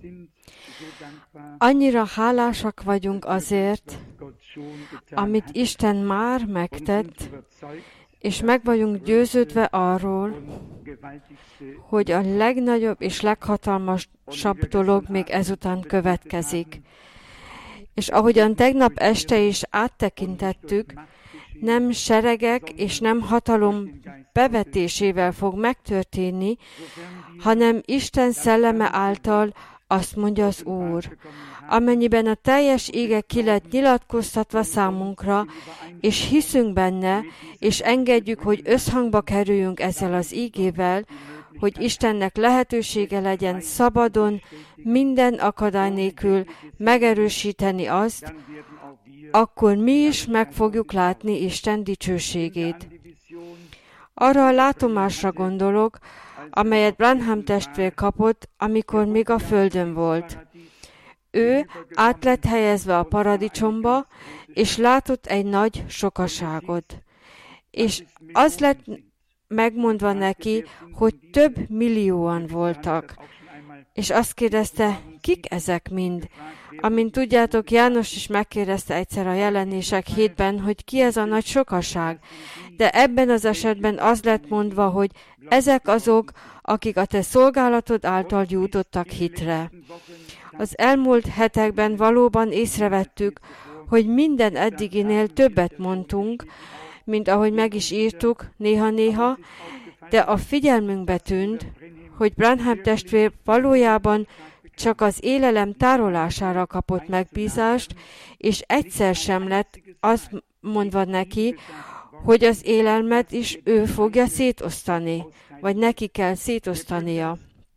Annyira hálásak vagyunk azért, amit Isten már megtett, és meg vagyunk győződve arról, hogy a legnagyobb és leghatalmasabb dolog még ezután következik. És ahogyan tegnap este is áttekintettük, nem seregek és nem hatalom bevetésével fog megtörténni, hanem Isten szelleme által, azt mondja az Úr. Amennyiben a teljes ége ki lett nyilatkoztatva számunkra, és hiszünk benne, és engedjük, hogy összhangba kerüljünk ezzel az ígével, hogy Istennek lehetősége legyen szabadon, minden akadály nélkül megerősíteni azt, akkor mi is meg fogjuk látni Isten dicsőségét. Arra a látomásra gondolok, amelyet Branham testvér kapott, amikor még a földön volt. Ő át lett helyezve a paradicsomba, és látott egy nagy sokaságot. És az lett megmondva neki, hogy több millióan voltak. És azt kérdezte, kik ezek mind? Amint tudjátok, János is megkérdezte egyszer a Jelenések 7-ben, hogy ki ez a nagy sokaság. De ebben az esetben az lett mondva, hogy ezek azok, akik a te szolgálatod által jutottak hitre. Az elmúlt hetekben valóban észrevettük, hogy minden eddiginél többet mondtunk, mint ahogy meg is írtuk néha-néha, de a figyelmünkbe tűnt, hogy Branham testvér valójában csak az élelem tárolására kapott megbízást, és egyszer sem lett azt mondva neki, hogy az élelmet is ő fogja szétosztani, vagy neki kell szétosztania.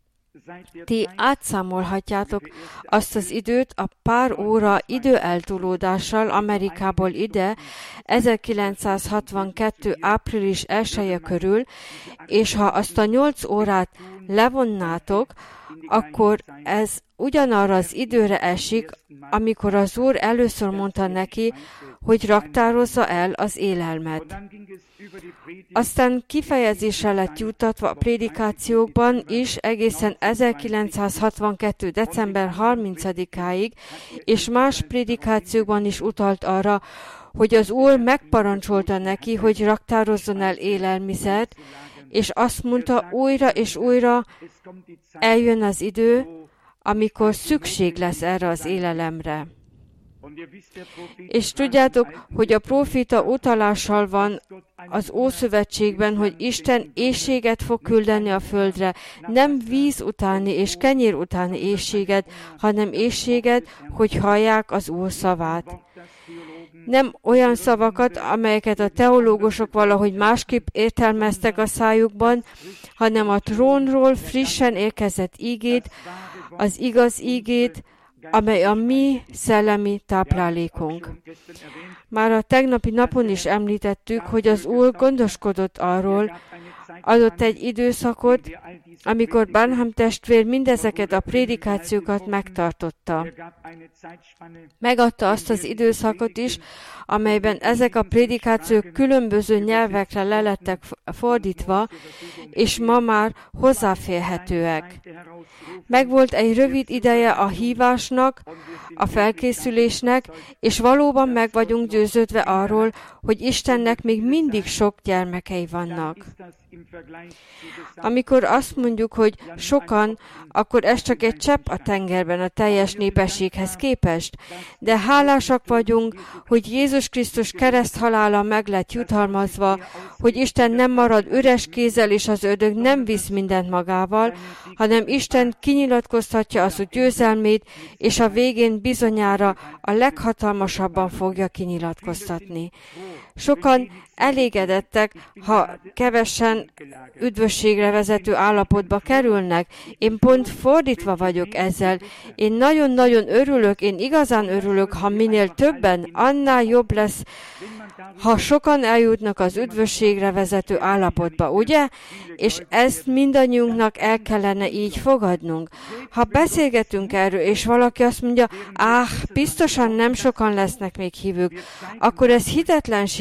Ti átszámolhatjátok azt az időt a pár óra időeltolódással Amerikából ide 1962. április 1-e körül, és ha azt a 8 órát levonnátok, akkor ez ugyanarra az időre esik, amikor az Úr először mondta neki, hogy raktározza el az élelmet. Aztán kifejezésre lett juttatva a prédikációkban is egészen 1962. december 30-áig, és más prédikációkban is utalt arra, hogy az Úr megparancsolta neki, hogy raktározzon el élelmiszert, és azt mondta újra és újra, eljön az idő, amikor szükség lesz erre az élelemre. És tudjátok, hogy a próféta utalással van az Ószövetségben, hogy Isten éhséget fog küldeni a földre, nem víz utáni és kenyér utáni éhséget, hanem éhséget, hogy hallják az Úr szavát. Nem olyan szavakat, amelyeket a teológusok valahogy másképp értelmeztek a szájukban, hanem a trónról frissen érkezett ígét, az igaz ígét, amely a mi szellemi táplálékunk. Már a tegnapi napon is említettük, hogy az Úr gondoskodott arról, adott egy időszakot, amikor Branham testvér mindezeket a prédikációkat megtartotta. Megadta azt az időszakot is, amelyben ezek a prédikációk különböző nyelvekre le lettek fordítva, és ma már hozzáférhetőek. Megvolt egy rövid ideje a hívásnak, a felkészülésnek, és valóban meg vagyunk győződve arról, hogy Istennek még mindig sok gyermekei vannak. Amikor azt mondjuk, hogy sokan, akkor ez csak egy csepp a tengerben a teljes népességhez képest, de hálásak vagyunk, hogy Jézus Krisztus kereszthalála meg lett jutalmazva, hogy Isten nem marad üres kézzel, és az ördög nem visz mindent magával, hanem Isten kinyilatkoztatja az ő győzelmét, és a végén bizonyára a leghatalmasabban fogja kinyilatkoztatni. Sokan elégedettek, ha kevesen üdvösségre vezető állapotba kerülnek. Én pont fordítva vagyok ezzel. Én nagyon-nagyon örülök, én igazán örülök, ha minél többen, annál jobb lesz, ha sokan eljutnak az üdvösségre vezető állapotba, ugye? És ezt mindannyiunknak el kellene így fogadnunk. Ha beszélgetünk erről, és valaki azt mondja, biztosan nem sokan lesznek még hívők, akkor ez hitetlenség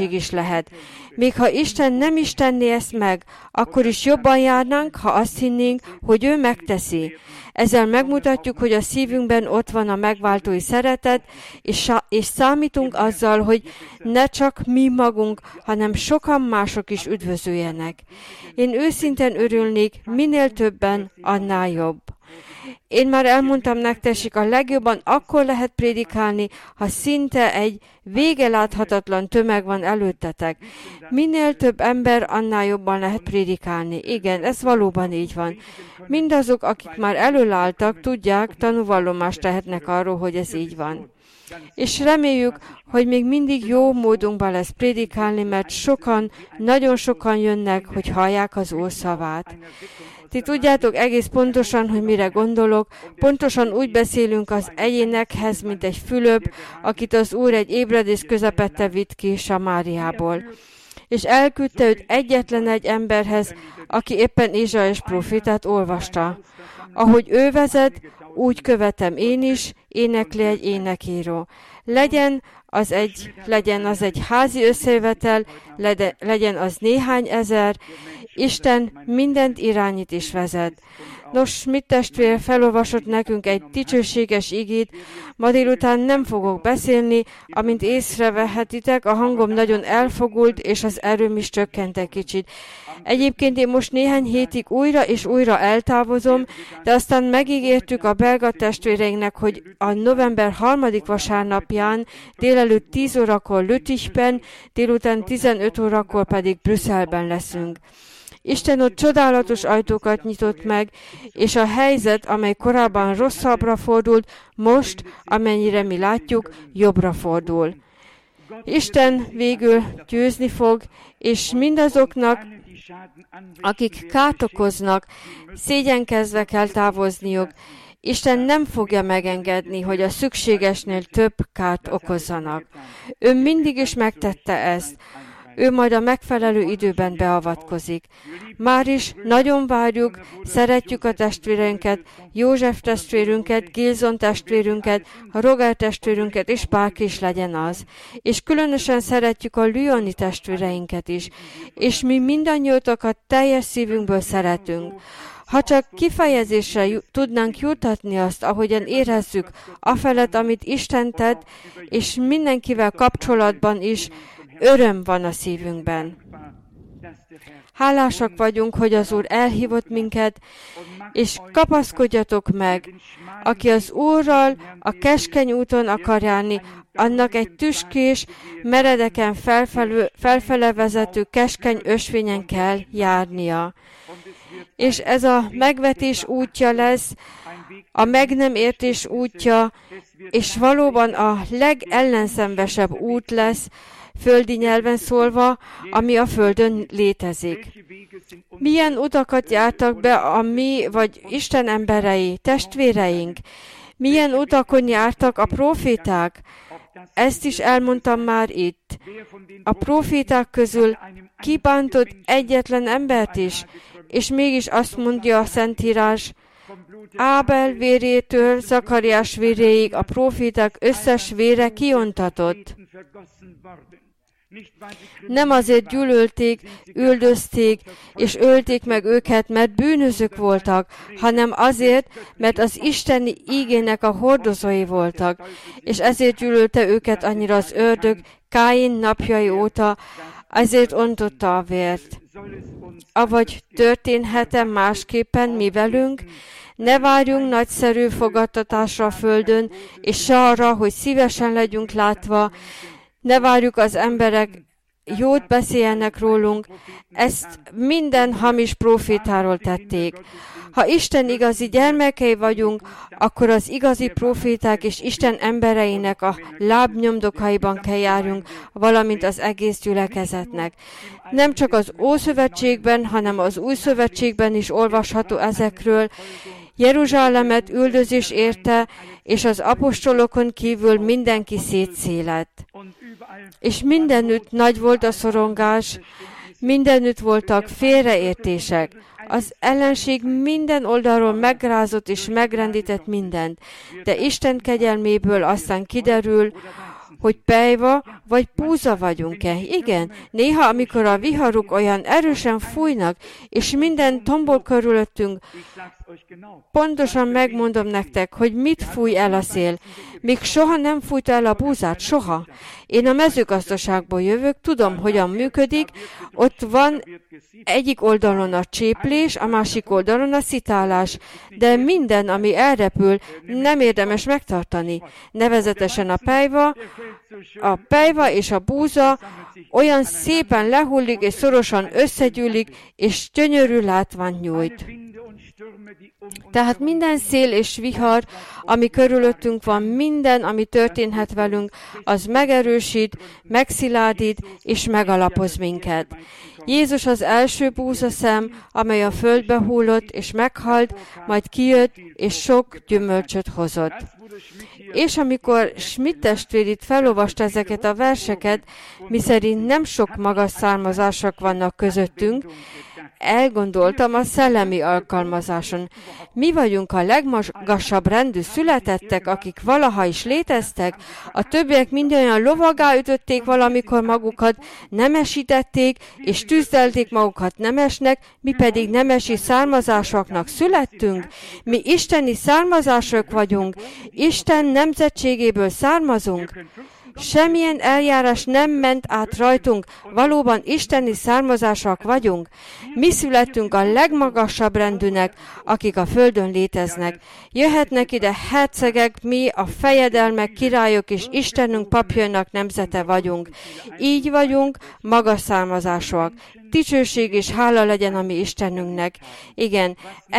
lehetőség is lehet. Még ha Isten nem is tenné ezt meg, akkor is jobban járnánk, ha azt hinnénk, hogy ő megteszi. Ezzel megmutatjuk, hogy a szívünkben ott van a megváltói szeretet, és számítunk azzal, hogy ne csak mi magunk, hanem sokan mások is üdvözöljenek. Én őszintén örülnék, minél többen, annál jobb. Én már elmondtam nektek, a legjobban akkor lehet prédikálni, ha szinte egy vége láthatatlan tömeg van előttetek. Minél több ember, annál jobban lehet prédikálni. Igen, ez valóban így van. Mindazok, akik már előálltak, tudják, tanúvallomást tehetnek arról, hogy ez így van. És reméljük, hogy még mindig jó módunkban lesz prédikálni, mert sokan, nagyon sokan jönnek, hogy hallják az Úr szavát. Ti tudjátok egész pontosan, hogy mire gondolok, pontosan úgy beszélünk az egyénekhez, mint egy Fülöp, akit az Úr egy ébredés közepette vitt ki Samáriából. És elküldte őt egyetlen egy emberhez, aki éppen Ézsaiás prófétát olvasta. Ahogy ő vezet, úgy követem én is, énekli egy énekíró. Legyen az egy házi összejövetel, legyen az néhány ezer, Isten mindent irányít és vezet. Nos, Schmidt testvér felolvasott nekünk egy dicsőséges igét, ma délután nem fogok beszélni, amint észrevehetitek, a hangom nagyon elfogult, és az erőm is csökkent egy kicsit. Egyébként én most néhány hétig újra és újra eltávozom, de aztán megígértük a belga testvéreinknek, hogy a november 3. vasárnapján délelőtt 10 órakor Lüttichben, délután 15 órakor pedig Brüsszelben leszünk. Isten ott csodálatos ajtókat nyitott meg, és a helyzet, amely korábban rosszabbra fordult, most, amennyire mi látjuk, jobbra fordul. Isten végül győzni fog, és mindazoknak, akik kárt okoznak, szégyenkezve kell távozniuk. Isten nem fogja megengedni, hogy a szükségesnél több kárt okozzanak. Ő mindig is megtette ezt. Ő majd a megfelelő időben beavatkozik. Már is nagyon várjuk, szeretjük a testvérünket, József testvérünket, Gilson testvérünket, Roger testvérünket, és bárki is legyen az. És különösen szeretjük a Lyoni testvéreinket is. És mi mindannyiótokat teljes szívünkből szeretünk. Ha csak kifejezésre tudnánk jutatni azt, ahogyan érezzük, afelett, amit Isten tett, és mindenkivel kapcsolatban is, öröm van a szívünkben. Hálásak vagyunk, hogy az Úr elhívott minket, és kapaszkodjatok meg, aki az Úrral a keskeny úton akar járni, annak egy tüskés, meredeken felfele vezető keskeny ösvényen kell járnia. És ez a megvetés útja lesz, a meg nem értés útja, és valóban a legellenszenvesebb út lesz, földi nyelven szólva, ami a földön létezik. Milyen utakat jártak be a mi vagy Isten emberei, testvéreink? Milyen utakon jártak a proféták? Ezt is elmondtam már itt. A proféták közül kibántott egyetlen embert is, és mégis azt mondja a Szentírás, Ábel vérétől Zakariás véréig a proféták összes vére kiontatott. Nem azért gyűlölték, üldözték és ölték meg őket, mert bűnözők voltak, hanem azért, mert az isteni ígének a hordozói voltak, és ezért gyűlölte őket annyira az ördög Káin napjai óta, ezért ontotta a vért. Avagy történhet-e másképpen mi velünk? Ne várjunk nagyszerű fogadtatásra a földön, és se arra, hogy szívesen legyünk látva, ne várjuk az emberek jót beszéljenek rólunk, ezt minden hamis profétáról tették. Ha Isten igazi gyermekei vagyunk, akkor az igazi proféták és Isten embereinek a lábnyomdokaiban kell járjunk, valamint az egész gyülekezetnek. Nem csak az Ószövetségben, hanem az Új Szövetségben is olvasható ezekről. Jeruzsálemet üldözés érte, és az apostolokon kívül mindenki szétszélett. És mindenütt nagy volt a szorongás, mindenütt voltak félreértések. Az ellenség minden oldalról megrázott és megrendített mindent, de Isten kegyelméből aztán kiderül, hogy pelyva vagy búza vagyunk-e. Igen, néha, amikor a viharok olyan erősen fújnak, és minden tombol körülöttünk, pontosan megmondom nektek, hogy mit fúj el a szél. Még soha nem fújta el a búzát, soha. Én a mezőgazdaságból jövök, tudom, hogyan működik. Ott van egyik oldalon a cséplés, a másik oldalon a szitálás, de minden, ami elrepül, nem érdemes megtartani. Nevezetesen a pelyva és a búza olyan szépen lehullik és szorosan összegyűlik, és gyönyörű látványt nyújt. Tehát minden szél és vihar, ami körülöttünk van, minden, ami történhet velünk, az megerősít, megszilárdít és megalapoz minket. Jézus az első búzaszem, amely a földbe hullott és meghalt, majd kijött és sok gyümölcsöt hozott. És amikor Schmidt testvér itt felolvasta ezeket a verseket, miszerint nem sok magas származások vannak közöttünk, elgondoltam a szellemi alkalmazáson. Mi vagyunk a legmagasabb rendű születettek, akik valaha is léteztek, a többiek mindannyian lovaggá ütötték valamikor magukat, nemesítették, és tűzdelték magukat nemesnek, mi pedig nemesi származásoknak születtünk. Mi isteni származások vagyunk, Isten nemzetségéből származunk. Semmilyen eljárás nem ment át rajtunk, valóban isteni származások vagyunk. Mi születtünk a legmagasabb rendűnek, akik a földön léteznek. Jöhetnek ide hercegek, mi a fejedelmek, királyok és Istenünk papjainak nemzete vagyunk. Így vagyunk, magas származásúak. Dicsőség és hála legyen a mi Istenünknek. Igen,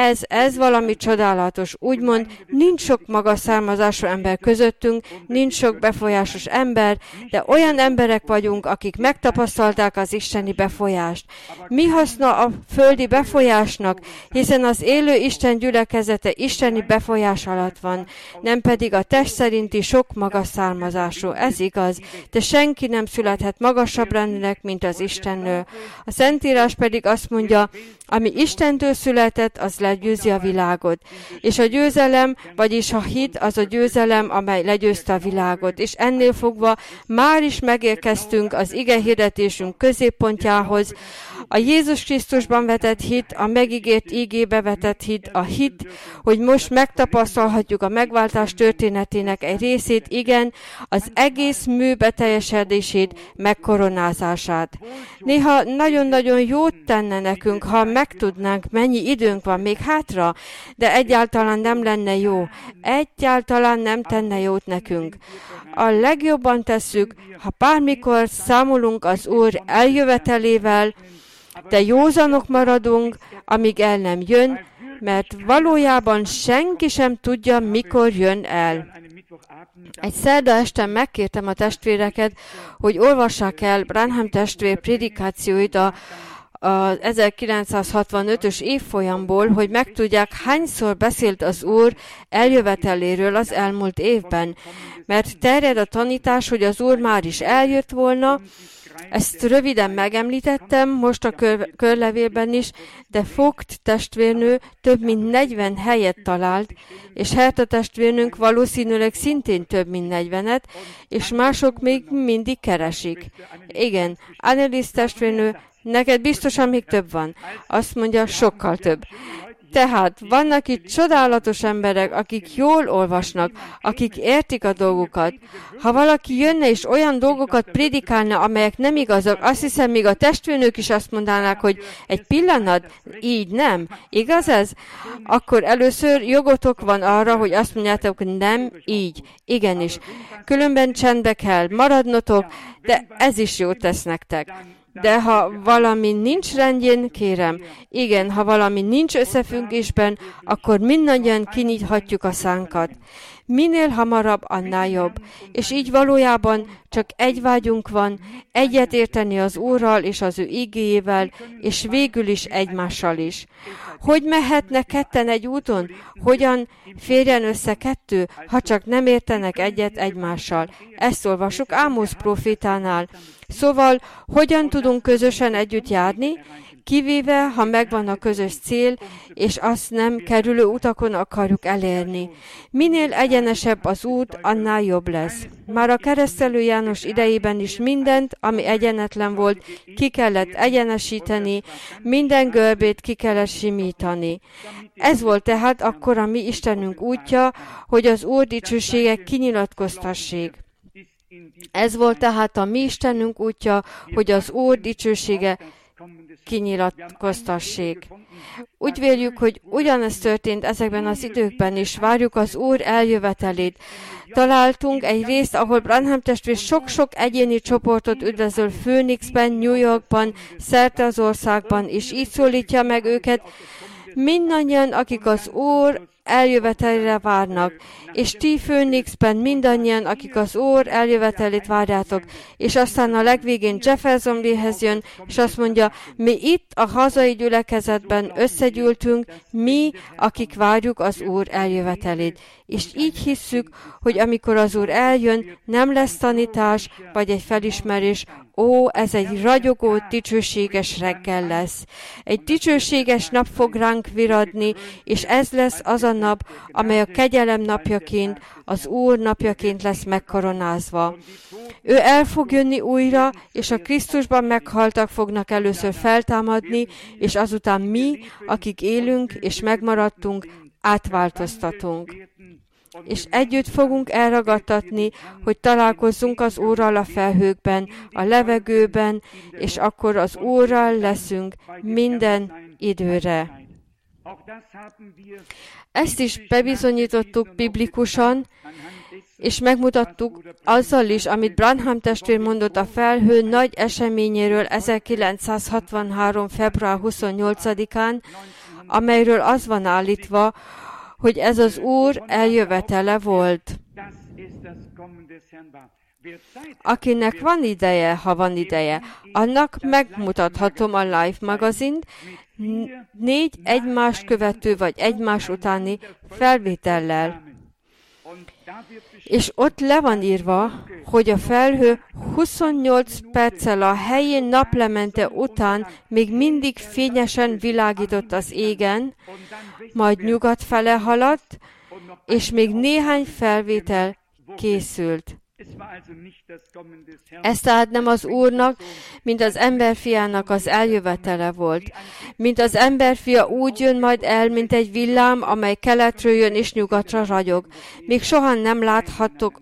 ez valami csodálatos. Úgymond nincs sok magas származású ember közöttünk, nincs sok befolyásos ember, de olyan emberek vagyunk, akik megtapasztalták az isteni befolyást. Mi haszna a földi befolyásnak, hiszen az élő Isten gyülekezete isteni befolyás alatt van, nem pedig a test szerinti sok magas származású. Ez igaz, de senki nem születhet magasabb rendűnek, mint az Istennől. A Szentírás pedig azt mondja, ami Istentől született, az legyőzi a világot. És a győzelem, vagyis a hit, az a győzelem, amely legyőzte a világot. És ennél fogva már is megérkeztünk az ige hirdetésünk középpontjához. A Jézus Krisztusban vetett hit, a megígért ígébe vetett hit, a hit, hogy most megtapasztalhatjuk a megváltás történetének egy részét, igen, az egész mű beteljesedését, megkoronázását. Néha nagyon-nagyon jót tenne nekünk, ha megtudnánk, mennyi időnk van még hátra, de egyáltalán nem lenne jó. Egyáltalán nem tenne jót nekünk. A legjobban tesszük, ha bármikor számolunk az Úr eljövetelével, de józanok maradunk, amíg el nem jön, mert valójában senki sem tudja, mikor jön el. Egy szerda este megkértem a testvéreket, hogy olvassák el Branham testvér prédikációit az 1965-ös évfolyamból, hogy megtudják, hányszor beszélt az Úr eljöveteléről az elmúlt évben. Mert terjed a tanítás, hogy az Úr már is eljött volna. Ezt röviden megemlítettem, most a körlevélben is, de Vogt testvérnő több mint 40 helyet talált, és Herta testvérnünk valószínűleg szintén több mint 40-et, és mások még mindig keresik. Igen, Annelies testvérnő, neked biztosan még több van. Azt mondja, sokkal több. Tehát vannak itt csodálatos emberek, akik jól olvasnak, akik értik a dolgokat. Ha valaki jönne és olyan dolgokat prédikálna, amelyek nem igazak, azt hiszem, még a testvérnők is azt mondanák, hogy egy pillanat, így nem. Igaz ez? Akkor először jogotok van arra, hogy azt mondjátok, hogy nem, így. Igenis. Különben csendbe kell maradnotok, de ez is jót tesz nektek. De ha valami nincs rendjén, kérem, igen, ha valami nincs összefüggésben, akkor mindannyian kinyithatjuk a szánkat. Minél hamarabb, annál jobb. És így valójában csak egy vágyunk van, egyet érteni az Úrral és az ő igéjével, és végül is egymással is. Hogy mehetnek ketten egy úton? Hogyan férjen össze kettő, ha csak nem értenek egyet egymással? Ezt olvasjuk Ámosz profétánál. Szóval, hogyan tudunk közösen együtt járni? Kivéve, ha megvan a közös cél, és azt nem kerülő utakon akarjuk elérni. Minél egyenesebb az út, annál jobb lesz. Már a keresztelő János idejében is mindent, ami egyenetlen volt, ki kellett egyenesíteni, minden görbét ki kellett simítani. Ez volt tehát akkor a mi Istenünk útja, hogy az Úr dicsősége kinyilatkoztassék. Ez volt tehát a mi Istenünk útja, hogy az Úr dicsősége kinyilatkoztassék. Úgy véljük, hogy ugyanezt történt ezekben az időkben is. Várjuk az Úr eljövetelét. Találtunk egy részt, ahol Branham testvér sok-sok egyéni csoportot üdvözöl Phoenixben, New Yorkban, szerte az országban, és így szólítja meg őket, mindannyian, akik az Úr eljövetelére várnak, és ti Phoenixben mindannyian, akik az Úr eljövetelét várjátok, és aztán a legvégén Jeffersonvillehez jön, és azt mondja, mi itt a hazai gyülekezetben összegyűltünk, mi, akik várjuk az Úr eljövetelét. És így hisszük, hogy amikor az Úr eljön, nem lesz tanítás, vagy egy felismerés, ó, ez egy ragyogó, dicsőséges reggel lesz. Egy dicsőséges nap fog ránk viradni, és ez lesz az a nap, amely a kegyelem napjaként, az Úr napjaként lesz megkoronázva. Ő el fog jönni újra, és a Krisztusban meghaltak fognak először feltámadni, és azután mi, akik élünk és megmaradtunk, átváltoztatunk. És együtt fogunk elragadtatni, hogy találkozzunk az Úrral a felhőkben, a levegőben, és akkor az Úrral leszünk minden időre. Ezt is bebizonyítottuk biblikusan, és megmutattuk azzal is, amit Branham testvér mondott a felhő nagy eseményéről 1963. február 28-án, amelyről az van állítva, hogy ez az Úr eljövetele volt. Akinek van ideje, ha van ideje, annak megmutathatom a Life magazint 4 egymást követő vagy egymás utáni felvétellel. És ott le van írva, hogy a felhő 28 perccel a helyén naplemente után még mindig fényesen világított az égen, majd nyugat fele haladt, és még néhány felvétel készült. Ez tehát nem az Úrnak, mint az emberfiának az eljövetele volt. Mint az emberfia úgy jön majd el, mint egy villám, amely keletről jön és nyugatra ragyog. Még soha nem láthattatok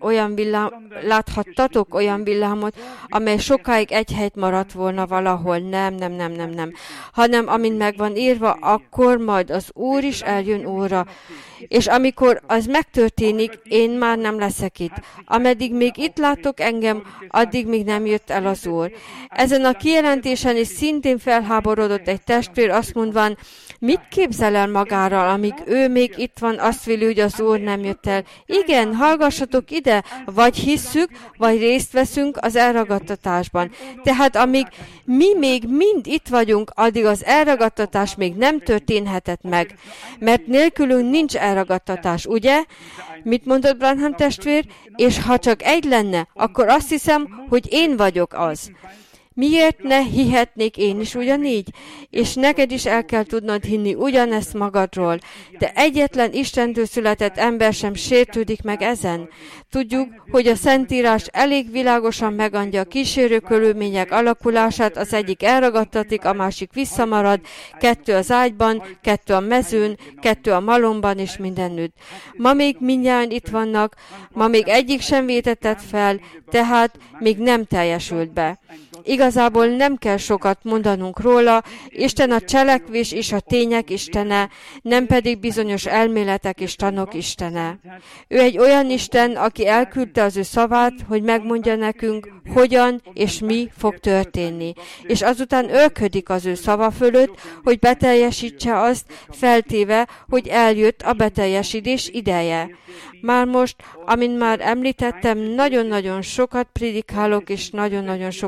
olyan villámot, amely sokáig egy helyt maradt volna valahol. Nem. Hanem amint meg van írva, akkor majd az Úr is eljön újra. És amikor az megtörténik, én már nem leszek itt. Ameddig még itt látok engem, addig még nem jött el az Úr. Ezen a kijelentésen is szintén felháborodott egy testvér, azt mondván, mit képzel el magáról, amíg ő még itt van, azt véli, hogy az Úr nem jött el. Igen, hallgassatok ide, vagy hisszük, vagy részt veszünk az elragadtatásban. Tehát amíg mi még mind itt vagyunk, addig az elragadtatás még nem történhetett meg. Mert nélkülünk nincs elragadtatás, ugye? Mit mondott Branham testvér? És ha csak egy lenne, akkor azt hiszem, hogy én vagyok az. Miért ne hihetnék én is ugyanígy? És neked is el kell tudnod hinni ugyanezt magadról. De egyetlen Istentől született ember sem sértődik meg ezen. Tudjuk, hogy a Szentírás elég világosan megadja a kísérő körülmények alakulását, az egyik elragadtatik, a másik visszamarad, 2 az ágyban, 2 a mezőn, 2 a malomban és mindenütt. Ma még mindjárt itt vannak, ma még egyik sem vétetett fel, tehát még nem teljesült be. Igazából nem kell sokat mondanunk róla, Isten a cselekvés és a tények istene, nem pedig bizonyos elméletek és tanok istene. Ő egy olyan Isten, aki elküldte az ő szavát, hogy megmondja nekünk, hogyan és mi fog történni. És azután ölködik az ő szava fölött, hogy beteljesítse azt, feltéve, hogy eljött a beteljesítés ideje. Már most, amint már említettem, nagyon-nagyon sokat prédikálok és nagyon-nagyon sokat utazok,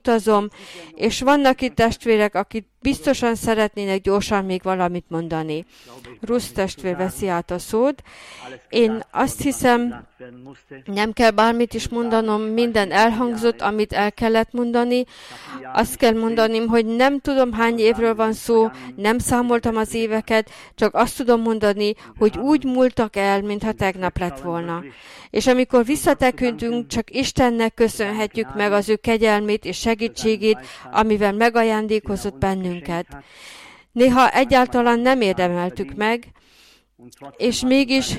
utazom, és vannak itt testvérek, akik biztosan szeretnének gyorsan még valamit mondani. Rusz testvér veszi át a szót. Én azt hiszem, nem kell bármit is mondanom, minden elhangzott, amit el kellett mondani. Azt kell mondanom, hogy nem tudom, hány évről van szó, nem számoltam az éveket, csak azt tudom mondani, hogy úgy múltak el, mintha tegnap lett volna. És amikor visszatekintünk, csak Istennek köszönhetjük meg az ő kegyelmét és segítségét, amivel megajándékozott bennünket. Néha egyáltalán nem érdemeltük meg, és mégis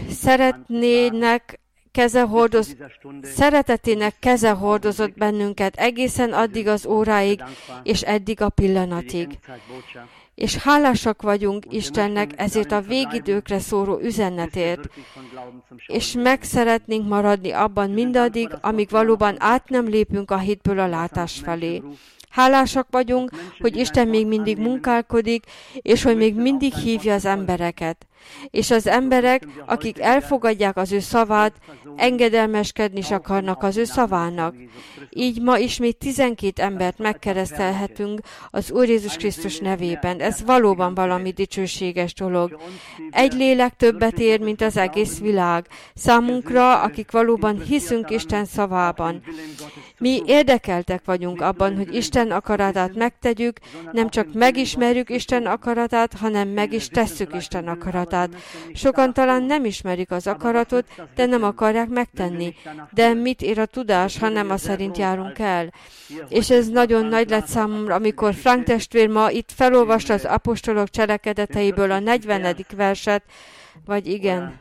szeretetének keze hordozott bennünket egészen addig az óráig, és eddig a pillanatig. És hálásak vagyunk Istennek ezért a végidőkre szóró üzenetért, és meg szeretnénk maradni abban mindaddig, amíg valóban át nem lépünk a hitből a látás felé. Hálásak vagyunk, hogy Isten még mindig munkálkodik, és hogy még mindig hívja az embereket. És az emberek, akik elfogadják az ő szavát, engedelmeskedni is akarnak az ő szavának. Így ma ismét 12 embert megkeresztelhetünk az Úr Jézus Krisztus nevében. Ez valóban valami dicsőséges dolog. Egy lélek többet ér, mint az egész világ. Számunkra, akik valóban hiszünk Isten szavában. Mi érdekeltek vagyunk abban, hogy Isten akaratát megtegyük, nem csak megismerjük Isten akaratát, hanem meg is tesszük Isten akaratát. Sokan talán nem ismerik az akaratot, de nem akarják megtenni. De mit ér a tudás, ha nem az szerint járunk el? És ez nagyon nagy lett számomra, amikor Frank testvér ma itt felolvasta az apostolok cselekedeteiből a 40. verset, vagy igen,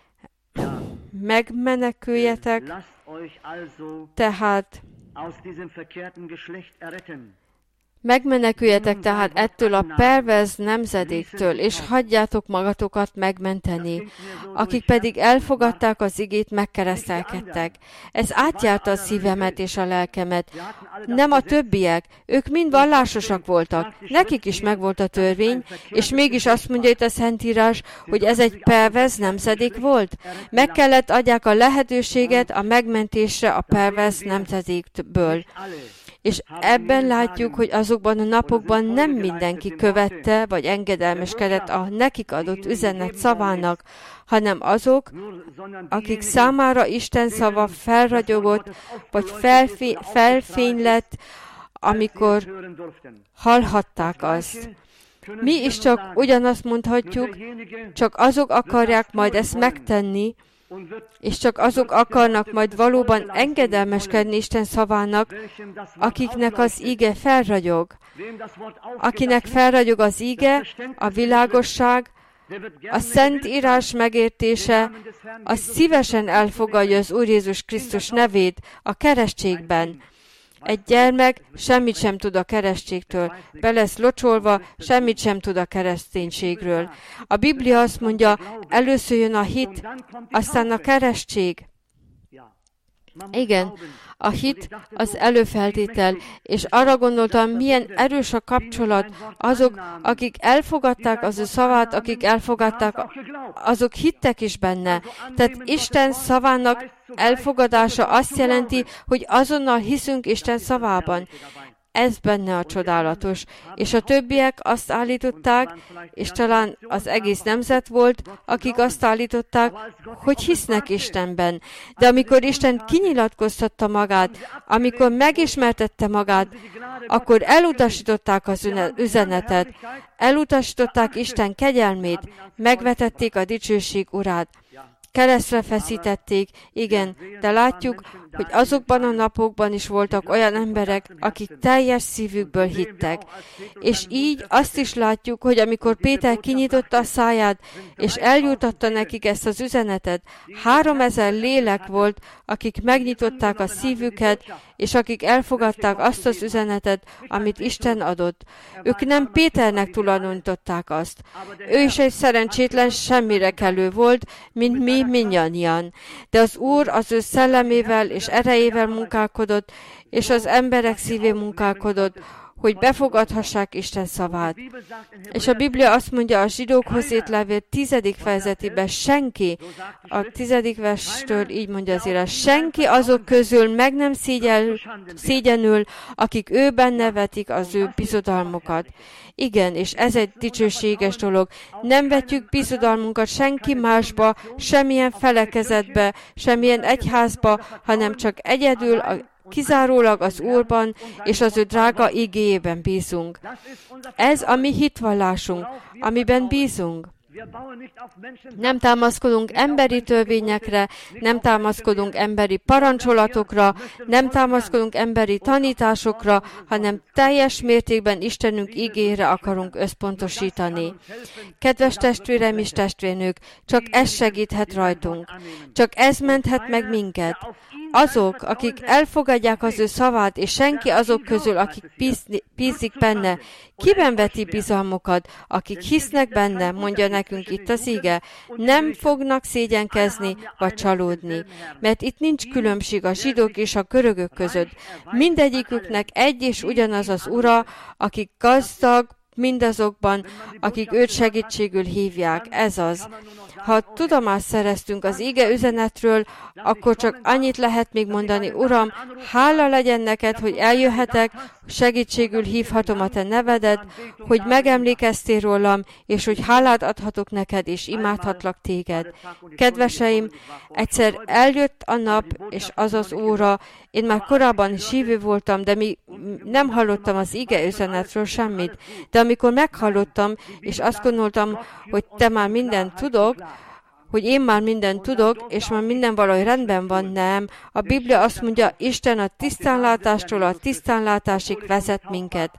megmeneküljetek, tehát megmeneküljetek tehát ettől a perverz nemzedéktől, és hagyjátok magatokat megmenteni, akik pedig elfogadták az igét, megkeresztelkedtek. Ez átjárta a szívemet és a lelkemet. Nem a többiek, ők mind vallásosak voltak, nekik is megvolt a törvény, és mégis azt mondja itt a Szentírás, hogy ez egy perverz nemzedék volt. Meg kellett adják a lehetőséget a megmentésre a perverz nemzedékből. És ebben látjuk, hogy azokban a napokban nem mindenki követte, vagy engedelmeskedett a nekik adott üzenet szavának, hanem azok, akik számára Isten szava felragyogott, vagy felfény lett, amikor hallhatták azt. Mi is csak ugyanazt mondhatjuk, csak azok akarják majd ezt megtenni, és csak azok akarnak majd valóban engedelmeskedni Isten szavának, akiknek az íge felragyog. Akinek felragyog az íge, a világosság, a Szentírás megértése, az szívesen elfogadja az Úr Jézus Krisztus nevét a keresztségben. Egy gyermek semmit sem tud a keresztségtől, be lesz locsolva, semmit sem tud a kereszténységről. A Biblia azt mondja, először jön a hit, aztán a keresztség. Igen, a hit az előfeltétel, és arra gondoltam, milyen erős a kapcsolat. Azok, akik elfogadták az ő szavát, akik elfogadták, azok hittek is benne. Tehát Isten szavának elfogadása azt jelenti, hogy azonnal hiszünk Isten szavában. Ez benne a csodálatos. És a többiek azt állították, és talán az egész nemzet volt, akik azt állították, hogy hisznek Istenben. De amikor Isten kinyilatkoztatta magát, amikor megismertette magát, akkor elutasították az üzenetet, elutasították Isten kegyelmét, megvetették a dicsőség urát. Keresztre feszítették, igen, de látjuk, hogy azokban a napokban is voltak olyan emberek, akik teljes szívükből hittek. És így azt is látjuk, hogy amikor Péter kinyitotta a száját, és eljutatta nekik ezt az üzenetet, 3000 lélek volt, akik megnyitották a szívüket, és akik elfogadták azt az üzenetet, amit Isten adott. Ők nem Péternek tulajdonították azt. Ő is egy szerencsétlen semmire kellő volt, mint mi mindannyian. De az Úr az ő szellemével és erejével munkálkodott, és az emberek szívén munkálkodott, hogy befogadhassák Isten szavát. És a Biblia azt mondja a Zsidókhoz írt levél 10. fejezetében, senki, a 10. verstől így mondja az élet, senki azok közül meg nem szégyenül, akik őben nevetik az ő bizodalmukat. Igen, és ez egy dicsőséges dolog. Nem vetjük bizodalmunkat senki másba, semmilyen felekezetbe, semmilyen egyházba, hanem csak egyedül kizárólag az Úrban és az ő drága igéjében bízunk. Ez a mi hitvallásunk, amiben bízunk. Nem támaszkodunk emberi törvényekre, nem támaszkodunk emberi parancsolatokra, nem támaszkodunk emberi tanításokra, hanem teljes mértékben Istenünk igéjére akarunk összpontosítani. Kedves testvérem és testvérnők, csak ez segíthet rajtunk. Csak ez menthet meg minket. Azok, akik elfogadják az ő szavát, és senki azok közül, akik bízik benne, kiben veti bizalmukat, akik hisznek benne, mondja nekünk itt az ige, nem fognak szégyenkezni vagy csalódni. Mert itt nincs különbség a zsidók és a görögök között. Mindegyiküknek egy és ugyanaz az Ura, akik gazdag mindazokban, akik őt segítségül hívják. Ez az. Ha tudomást szereztünk az ige üzenetről, akkor csak annyit lehet még mondani, Uram, hála legyen neked, hogy eljöhetek, segítségül hívhatom a te nevedet, hogy megemlékeztél rólam, és hogy hálát adhatok neked, és imádhatlak téged. Kedveseim, egyszer eljött a nap, és az az óra, én már korábban is hívő voltam, de nem hallottam az ige üzenetről semmit. De amikor meghallottam, és azt gondoltam, hogy te már mindent tudok, hogy én már mindent tudok, és már minden valahogy rendben van, nem. A Biblia azt mondja, Isten a tisztánlátástól a tisztánlátásig vezet minket.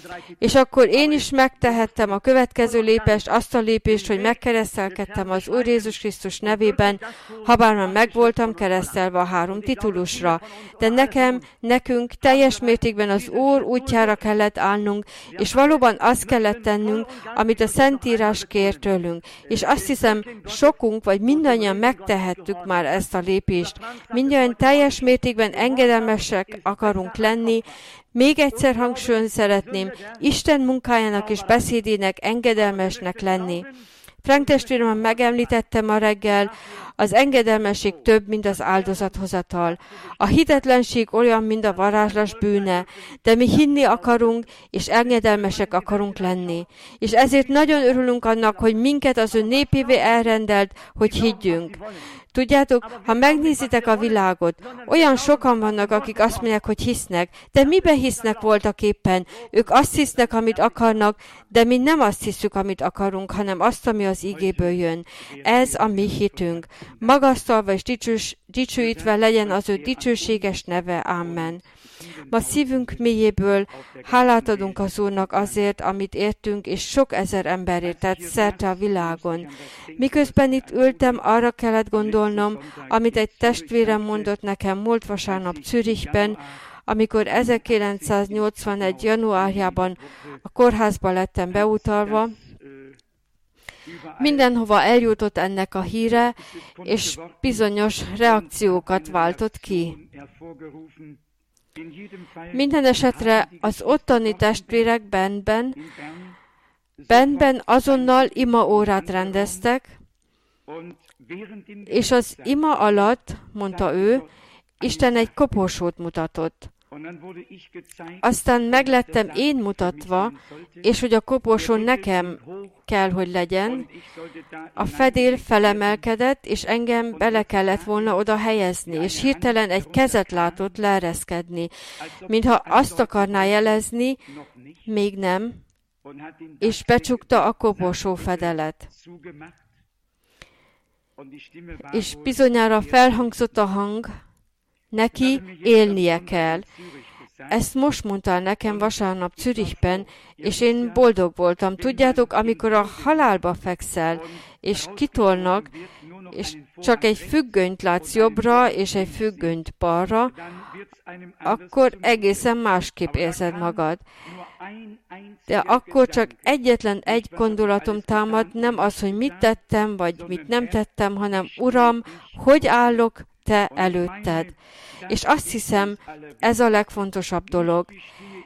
És akkor én is megtehettem a következő lépést, azt a lépést, hogy megkeresztelkedtem az Úr Jézus Krisztus nevében, habár már meg voltam keresztelve a 3 titulusra. De nekünk teljes mértékben az Úr útjára kellett állnunk, és valóban azt kellett tennünk, amit a Szentírás kér tőlünk. És azt hiszem, sokunk vagy mindannyian megtehettük már ezt a lépést. Mindannyian teljes mértékben engedelmesek akarunk lenni. Még egyszer hangsúlyozni szeretném, Isten munkájának és beszédének engedelmesnek lenni. Frank testvérem megemlítette ma reggel, az engedelmesség több, mint az áldozathozatal. A hitetlenség olyan, mint a varázslás bűne, de mi hinni akarunk, és engedelmesek akarunk lenni. És ezért nagyon örülünk annak, hogy minket az ő népévé elrendelt, hogy higgyünk. Tudjátok, ha megnézitek a világot, olyan sokan vannak, akik azt mondják, hogy hisznek, de miben hisznek voltak éppen? Ők azt hisznek, amit akarnak, de mi nem azt hiszük, amit akarunk, hanem azt, ami az igéből jön. Ez a mi hitünk. Magasztalva és dicsőítve legyen az ő dicsőséges neve. Amen. Ma szívünk mélyéből hálát adunk az Úrnak azért, amit értünk, és sok ezer emberért tett szerte a világon. Miközben itt ültem, arra kellett gondolnom, amit egy testvérem mondott nekem múlt vasárnap Zürichben, amikor 1981. januárjában a kórházba lettem beutalva. Mindenhova eljutott ennek a híre, és bizonyos reakciókat váltott ki. Minden esetre az ottani testvérek Bennben azonnal imaórát rendeztek, és az ima alatt, mondta ő, Isten egy koporsót mutatott. Aztán meglettem én mutatva, és hogy a koporsó nekem kell, hogy legyen. A fedél felemelkedett, és engem bele kellett volna oda helyezni, és hirtelen egy kezet látott leereszkedni, mintha azt akarná jelezni, még nem, és becsukta a koporsó fedelet. És bizonyára felhangzott a hang, neki élnie kell. Ezt most mondta nekem vasárnap Zürichben, és én boldog voltam. Tudjátok, amikor a halálba fekszel, és kitolnak, és csak egy függönyt látsz jobbra, és egy függönyt balra, akkor egészen másképp érzed magad. De akkor csak egyetlen egy gondolatom támad, nem az, hogy mit tettem, vagy mit nem tettem, hanem Uram, hogy állok te előtted. És azt hiszem, ez a legfontosabb dolog.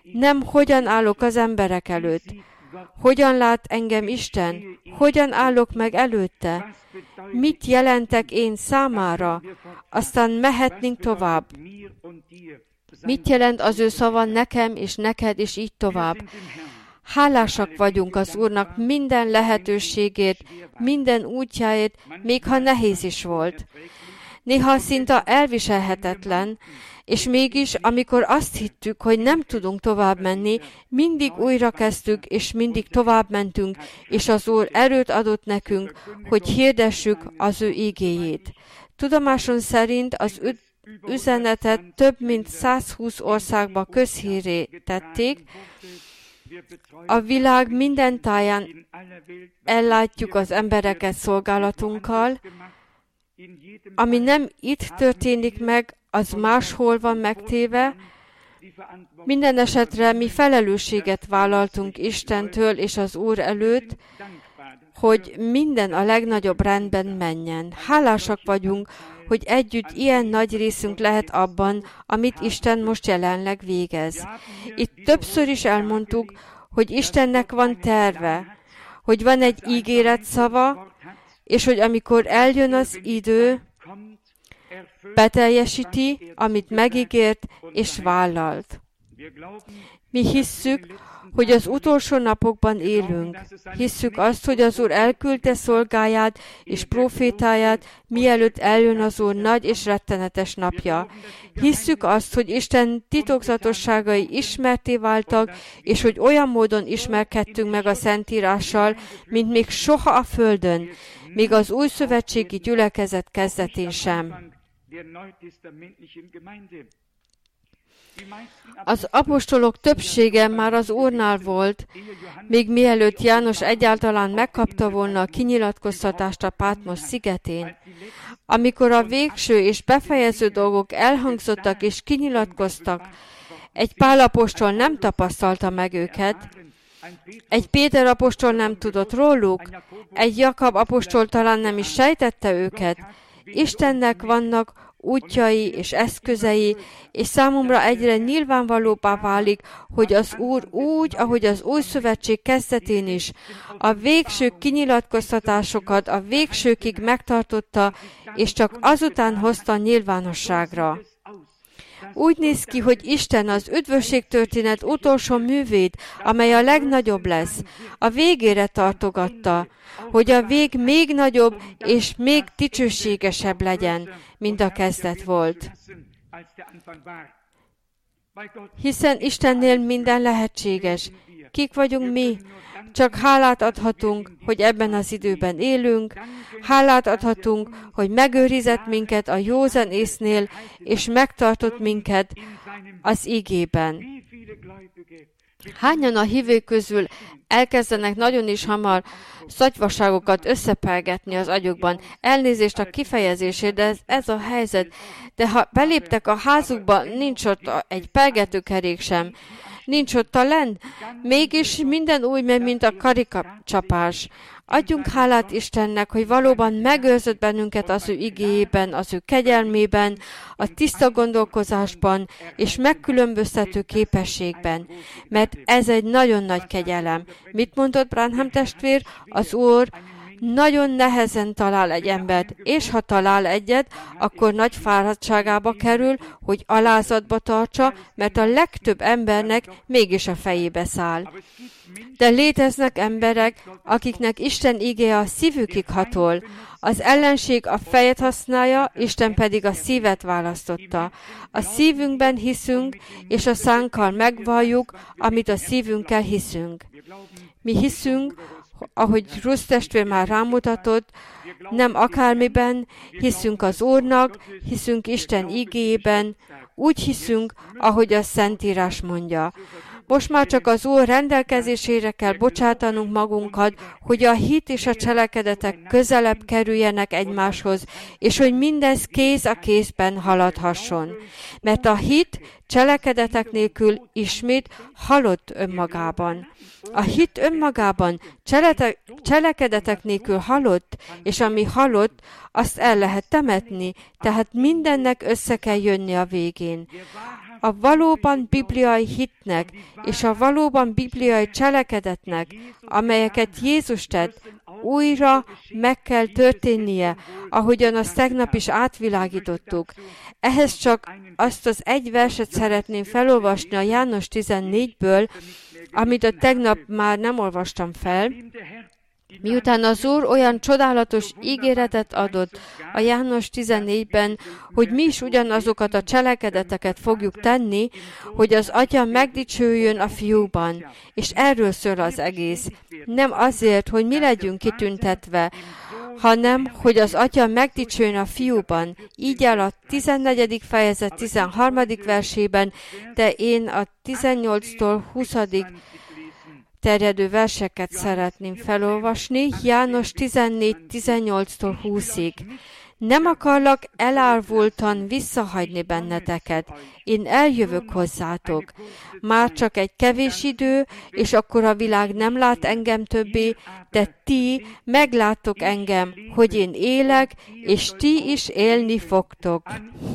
Nem hogyan állok az emberek előtt. Hogyan lát engem Isten? Hogyan állok meg előtte? Mit jelentek én számára? Aztán mehetnénk tovább. Mit jelent az ő szava nekem és neked, és így tovább? Hálásak vagyunk az Úrnak minden lehetőségért, minden útjáért, még ha nehéz is volt. Néha szinte elviselhetetlen, és mégis, amikor azt hittük, hogy nem tudunk tovább menni, mindig újra kezdtük, és mindig tovább mentünk, és az Úr erőt adott nekünk, hogy hirdessük az ő igéjét. Tudomásom szerint az üzenetet több mint 120 országba közhírré tették. A világ minden táján ellátjuk az embereket szolgálatunkkal. Ami nem itt történik meg, az máshol van megtéve. Minden esetre mi felelősséget vállaltunk Istentől és az Úr előtt, hogy minden a legnagyobb rendben menjen. Hálásak vagyunk, hogy együtt ilyen nagy részünk lehet abban, amit Isten most jelenleg végez. Itt többször is elmondtuk, hogy Istennek van terve, hogy van egy ígéret szava, és hogy amikor eljön az idő, beteljesíti, amit megígért és vállalt. Mi hisszük, hogy az utolsó napokban élünk. Hisszük azt, hogy az Úr elküldte szolgáját és profétáját, mielőtt eljön az Úr nagy és rettenetes napja. Hisszük azt, hogy Isten titokzatosságai ismerté váltak, és hogy olyan módon ismerkedtünk meg a Szentírással, mint még soha a földön, még az új szövetségi gyülekezet kezdetén sem. Az apostolok többsége már az Úrnál volt, még mielőtt János egyáltalán megkapta volna a kinyilatkoztatást a Pátmos szigetén. Amikor a végső és befejező dolgok elhangzottak és kinyilatkoztak, egy Pál apostol nem tapasztalta meg őket, egy Péter apostol nem tudott róluk, egy Jakab apostol talán nem is sejtette őket. Istennek vannak útjai és eszközei, és számomra egyre nyilvánvalóbbá válik, hogy az Úr úgy, ahogy az új szövetség kezdetén is, a végső kinyilatkoztatásokat a végsőkig megtartotta, és csak azután hozta nyilvánosságra. Úgy néz ki, hogy Isten az üdvösségtörténet utolsó művét, amely a legnagyobb lesz, a végére tartogatta, hogy a vég még nagyobb és még dicsőségesebb legyen, mint a kezdet volt. Hiszen Istennél minden lehetséges. Kik vagyunk mi? Csak hálát adhatunk, hogy ebben az időben élünk, hálát adhatunk, hogy megőrizett minket a józan észnél, és megtartott minket az igében. Hányan a hívők közül elkezdenek nagyon is hamar szatyvaságokat összepelgetni az agyukban. Elnézést a kifejezésért, de ez a helyzet. De ha beléptek a házukba, nincs ott egy pelgetőkerék sem. Nincs ott a lend. Mégis minden úgy megy, mint a karikacsapás. Adjunk hálát Istennek, hogy valóban megőrzött bennünket az ő igéjében, az ő kegyelmében, a tiszta gondolkozásban és megkülönböztető képességben, mert ez egy nagyon nagy kegyelem. Mit mondott Branham testvér? Az Úr nagyon nehezen talál egy embert, és ha talál egyet, akkor nagy fáradtságába kerül, hogy alázatba tartsa, mert a legtöbb embernek mégis a fejébe száll. De léteznek emberek, akiknek Isten igéje a szívükig hatol. Az ellenség a fejet használja, Isten pedig a szívet választotta. A szívünkben hiszünk, és a szánkkal megvalljuk, amit a szívünkkel hiszünk. Mi hiszünk, ahogy Rusz testvér már rámutatott, nem akármiben, hiszünk az Úrnak, hiszünk Isten igéjében, úgy hiszünk, ahogy a Szentírás mondja. Most már csak az Úr rendelkezésére kell bocsátanunk magunkat, hogy a hit és a cselekedetek közelebb kerüljenek egymáshoz, és hogy mindez kéz a kézben haladhasson. Mert a hit cselekedetek nélkül ismét halott önmagában. A hit önmagában cselekedetek nélkül halott, és ami halott, azt el lehet temetni, tehát mindennek össze kell jönni a végén. a valóban bibliai hitnek és a valóban bibliai cselekedetnek, amelyeket Jézus tett, újra meg kell történnie, ahogyan azt tegnap is átvilágítottuk. Ehhez csak azt az egy verset szeretném felolvasni a János 14-ből, amit a tegnap már nem olvastam fel, miután az Úr olyan csodálatos ígéretet adott a János 14-ben, hogy mi is ugyanazokat a cselekedeteket fogjuk tenni, hogy az Atya megdicsőjön a Fiúban. És erről szól az egész. Nem azért, hogy mi legyünk kitüntetve, hanem, hogy az Atya megdicsőjön a Fiúban. Így áll a 14. fejezet 13. versében, de én a 18-tól 20. terjedő verseket szeretném felolvasni, János 14, 18-tól 20-ig. Nem akarlak elárvultan visszahagyni benneteket. Én eljövök hozzátok. Már csak egy kevés idő, és akkor a világ nem lát engem többé, de ti megláttok engem, hogy én élek, és ti is élni fogtok.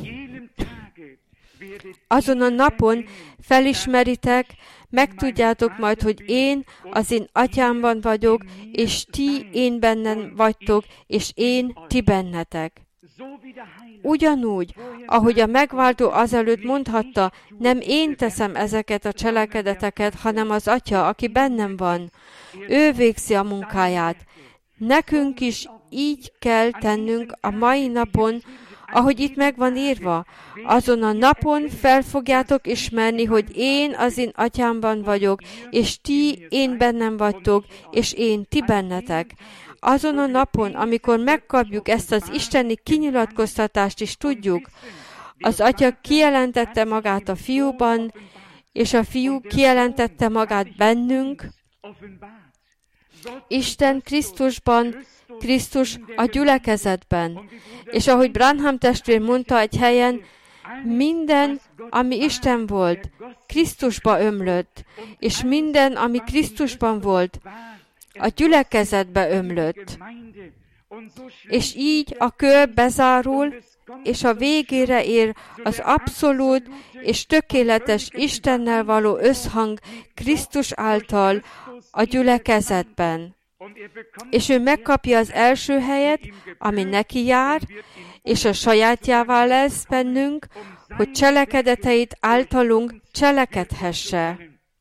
Azon a napon felismeritek, megtudjátok majd, hogy én az én Atyámban vagyok, és ti én bennem vagytok, és én ti bennetek. Ugyanúgy, ahogy a megváltó azelőtt mondhatta, nem én teszem ezeket a cselekedeteket, hanem az Atya, aki bennem van. Ő végzi a munkáját. Nekünk is így kell tennünk a mai napon, ahogy itt meg van írva. Azon a napon fel fogjátok ismerni, hogy én az én Atyámban vagyok, és ti én bennem vagytok, és én ti bennetek. Azon a napon, amikor megkapjuk ezt az isteni kinyilatkoztatást is tudjuk, az Atya kijelentette magát a Fiúban, és a Fiú kijelentette magát bennünk, Isten Krisztusban, Krisztus a gyülekezetben. És ahogy Branham testvér mondta egy helyen, minden, ami Isten volt, Krisztusba ömlött, és minden, ami Krisztusban volt, a gyülekezetbe ömlött. És így a kör bezárul, és a végére ér az abszolút és tökéletes Istennel való összhang Krisztus által a gyülekezetben. És ő megkapja az első helyet, ami neki jár, és a sajátjává lesz bennünk, hogy cselekedeteit általunk cselekedhesse.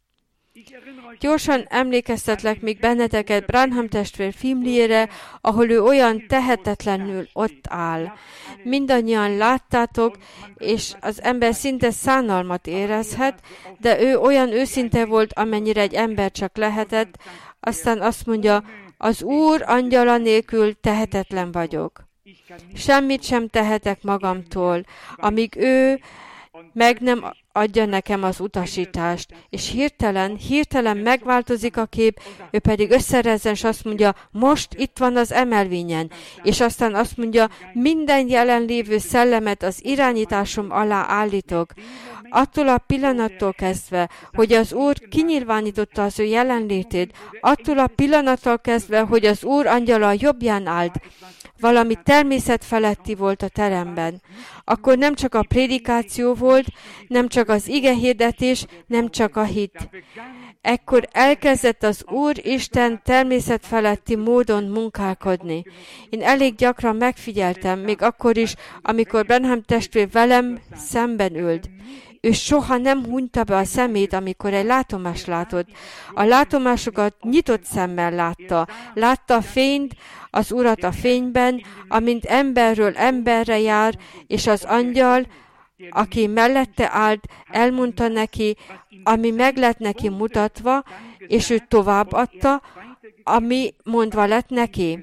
Gyorsan emlékeztetlek még benneteket Branham testvér filmjére, ahol ő olyan tehetetlenül ott áll. Mindannyian láttátok, és az ember szinte szánalmat érezhet, de ő olyan őszinte volt, amennyire egy ember csak lehetett, aztán azt mondja, az Úr angyala nélkül tehetetlen vagyok. Semmit sem tehetek magamtól, amíg ő meg nem adja nekem az utasítást, és hirtelen megváltozik a kép, ő pedig összerezzen, és azt mondja, most itt van az emelvényen, és aztán azt mondja, minden jelenlévő szellemet az irányításom alá állítok. Attól a pillanattól kezdve, hogy az Úr kinyilvánította az ő jelenlétét, attól a pillanattól kezdve, hogy az Úr angyala a jobbján állt, valami természetfeletti volt a teremben. Akkor nem csak a prédikáció volt, nem csak az igehirdetés, nem csak a hit. Ekkor elkezdett az Úr Isten természetfeletti módon munkálkodni. Én elég gyakran megfigyeltem, még akkor is, amikor Branham testvér velem szemben ült. Ő soha nem hunyta be a szemét, amikor egy látomást látott. A látomásokat nyitott szemmel látta. Látta a fényt, az Urat a fényben, amint emberről emberre jár, és az angyal, aki mellette állt, elmondta neki, ami meg lett neki mutatva, és ő továbbadta, ami mondva lett neki.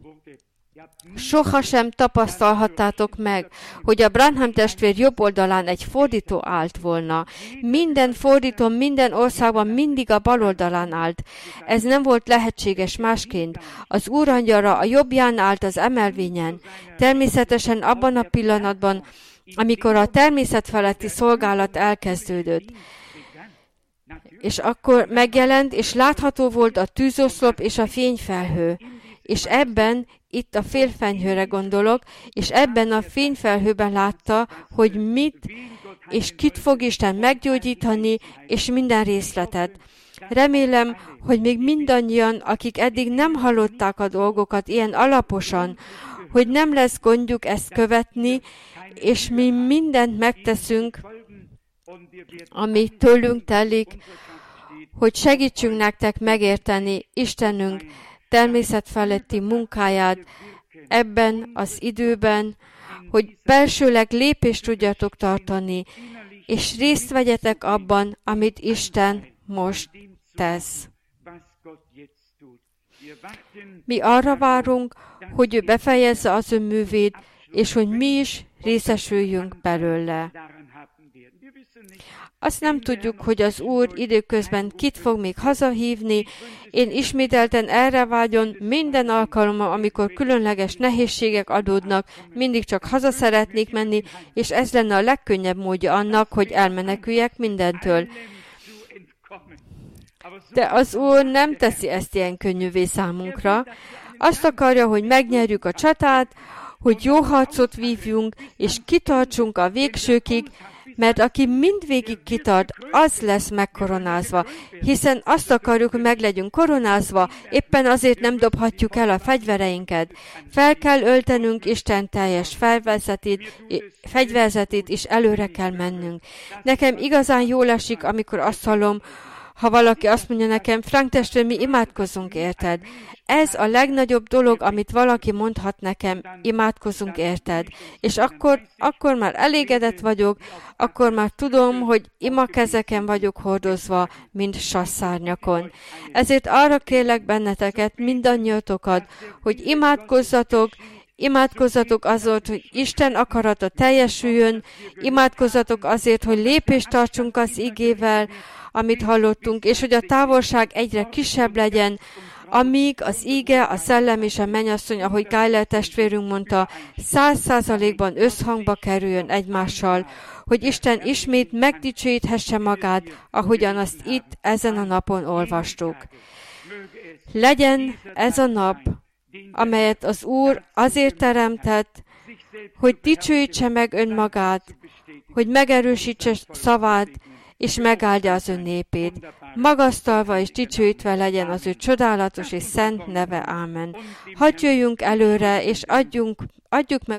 Sohasem tapasztalhattátok meg, hogy a Branham testvér jobb oldalán egy fordító állt volna. Minden fordító minden országban mindig a bal oldalán állt. Ez nem volt lehetséges másként. Az úrangyala a jobbján állt az emelvényen. Természetesen abban a pillanatban, amikor a természetfeletti szolgálat elkezdődött. És akkor megjelent, és látható volt a tűzoszlop és a fényfelhő. És ebben, itt a félfenyőre gondolok, és ebben a fényfelhőben látta, hogy mit és kit fog Isten meggyógyítani, és minden részletet. Remélem, hogy még mindannyian, akik eddig nem hallották a dolgokat ilyen alaposan, hogy nem lesz gondjuk ezt követni, és mi mindent megteszünk, ami tőlünk telik, hogy segítsünk nektek megérteni Istenünk természetfeletti munkáját ebben az időben, hogy belsőleg lépést tudjatok tartani, és részt vegyetek abban, amit Isten most tesz. Mi arra várunk, hogy ő befejezze az ő művét, és hogy mi is részesüljünk belőle. Azt nem tudjuk, hogy az Úr időközben kit fog még hazahívni. Én ismételten erre vágyon minden alkalommal, amikor különleges nehézségek adódnak, mindig csak haza szeretnék menni, és ez lenne a legkönnyebb módja annak, hogy elmeneküljek mindentől. De az Úr nem teszi ezt ilyen könnyűvé számunkra. Azt akarja, hogy megnyerjük a csatát, hogy jó harcot vívjunk, és kitartsunk a végsőkig, mert aki mindvégig kitart, az lesz megkoronázva, hiszen azt akarjuk, hogy meg legyünk koronázva, éppen azért nem dobhatjuk el a fegyvereinket. Fel kell öltenünk Isten teljes fegyverzetét, és előre kell mennünk. Nekem igazán jól esik, amikor azt hallom, ha valaki azt mondja nekem, Frank testvér, mi imádkozzunk érted. Ez a legnagyobb dolog, amit valaki mondhat nekem, imádkozzunk érted. És akkor már elégedett vagyok, akkor már tudom, hogy imakezeken vagyok hordozva, mint sasszárnyakon. Ezért arra kérlek benneteket, mindannyiatokat, hogy imádkozzatok azért, hogy Isten akarata teljesüljön, imádkozzatok azért, hogy lépést tartsunk az igével, amit hallottunk, és hogy a távolság egyre kisebb legyen, amíg az íge, a szellem és a mennyasszony, ahogy Gájler testvérünk mondta, 100%-ban összhangba kerüljön egymással, hogy Isten ismét megdicsőíthesse magát, ahogyan azt itt ezen a napon olvastuk. Legyen ez a nap, amelyet az Úr azért teremtett, hogy dicsőítse meg önmagát, hogy megerősítse szavát, és megáldja az ön népét. Magasztalva és dicsőítve legyen az ő csodálatos és szent neve. Ámen. Hadd jöjjünk előre, és adjuk meg